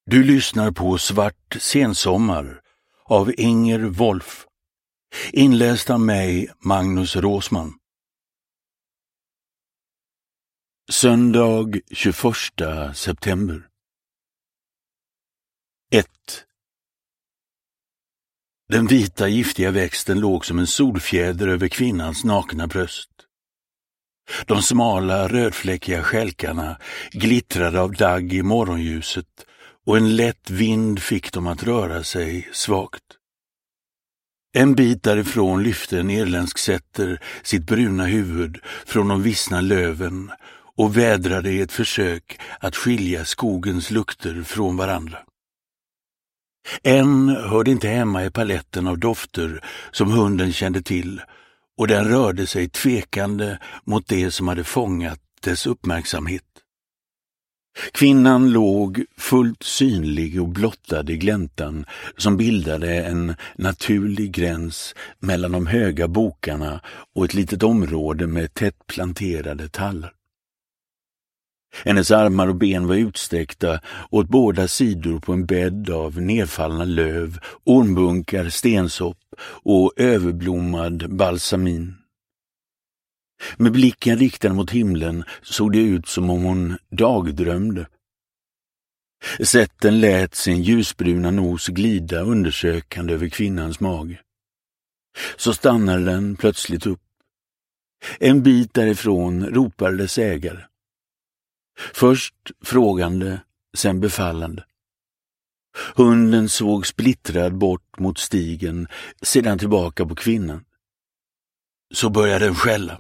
Du lyssnar på Svart sensommar av Inger Wolf. Inläst av mig, Magnus Råsman. Söndag 21 september. 1. Den vita giftiga växten låg som en solfjäder över kvinnans nakna bröst. De smala rödfläckiga skälkarna glittrade av dagg i morgonljuset och en lätt vind fick dem att röra sig svagt. En bit därifrån lyfte en irländsk sätter sitt bruna huvud från de vissna löven och vädrade i ett försök att skilja skogens lukter från varandra. En hörde inte hemma i paletten av dofter som hunden kände till, och den rörde sig tvekande mot det som hade fångat dess uppmärksamhet. Kvinnan låg fullt synlig och blottad i gläntan som bildade en naturlig gräns mellan de höga bokarna och ett litet område med tätt planterade tallar. Hennes armar och ben var utsträckta åt båda sidor på en bädd av nedfallna löv, ormbunkar, stensopp och överblommad balsamin. Med blicken riktad mot himlen såg det ut som om hon dagdrömde. Sätten lät sin ljusbruna nos glida undersökande över kvinnans mage. Så stannade den plötsligt upp. En bit därifrån ropade dess ägare. Först frågande, sen befallande. Hunden såg splittrad bort mot stigen, sedan tillbaka på kvinnan. Så började den skälla.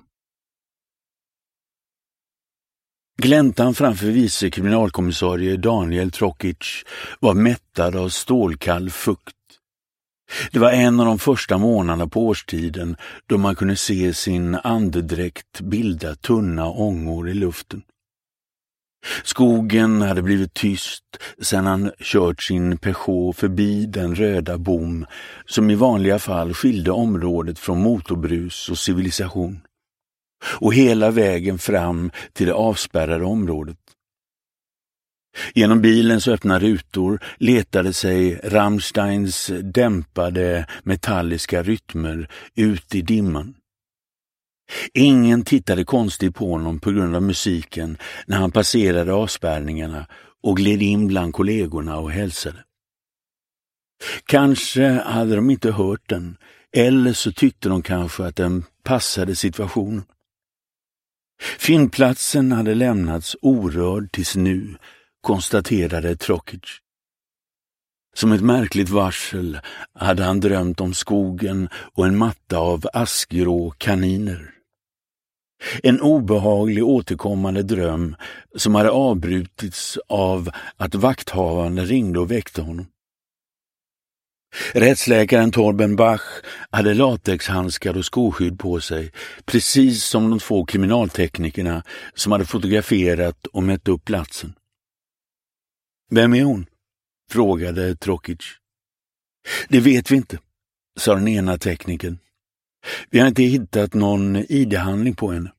Gläntan framför vice kriminalkommissarie Daniel Trokic var mättad av stålkall fukt. Det var en av de första månaderna på årstiden då man kunde se sin andedräkt bilda tunna ångor i luften. Skogen hade blivit tyst sedan han kört sin Peugeot förbi den röda bom som i vanliga fall skilde området från motorbrus och civilisation, och hela vägen fram till det avspärrade området. Genom bilens öppna rutor letade sig Rammsteins dämpade metalliska rytmer ut i dimman. Ingen tittade konstigt på honom på grund av musiken när han passerade avspärrningarna och gled in bland kollegorna och hälsade. Kanske hade de inte hört den, eller så tyckte de kanske att den passade situationen. Fyndplatsen hade lämnats orörd tills nu, konstaterade Trokic. Som ett märkligt varsel hade han drömt om skogen och en matta av askgrå kaniner. En obehaglig återkommande dröm som hade avbrutits av att vakthavande ringde och väckte honom. Rättsläkaren Torben Bach hade latexhandskar och skoskydd på sig, precis som de två kriminalteknikerna som hade fotograferat och mätt upp platsen. Vem är hon? Frågade Trokic. Det vet vi inte, sa den ena teknikern. Vi har inte hittat någon ID-handling på henne.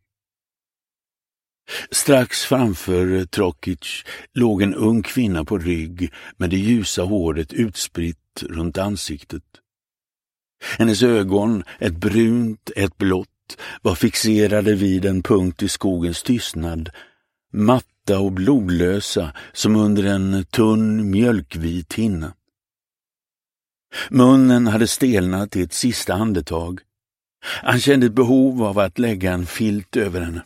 Strax framför Trokic låg en ung kvinna på rygg med det ljusa håret utspritt runt ansiktet. Hennes ögon, ett brunt, ett blått, var fixerade vid en punkt i skogens tystnad, matta och blodlösa som under en tunn mjölkvit hinna. Munnen hade stelnat i ett sista andetag. Han kände ett behov av att lägga en filt över henne.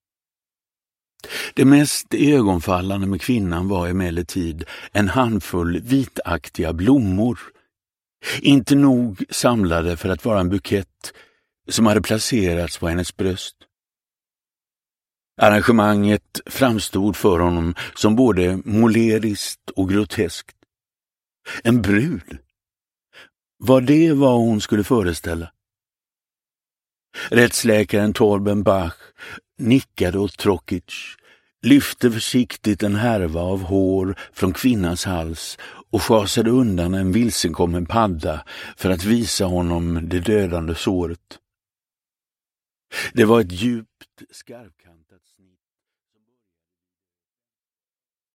Det mest ögonfallande med kvinnan var emellertid en handfull vitaktiga blommor, inte nog samlade för att vara en bukett, som hade placerats på hennes bröst. Arrangemanget framstod för honom som både måleriskt och groteskt. En brud? Var det vad hon skulle föreställa? Rättsläkaren Torben Bach nickade åt Trokic, lyfte försiktigt en härva av hår från kvinnans hals och schasade undan en vilsenkommen padda för att visa honom det dödande såret. Det var ett djupt skarpkantigt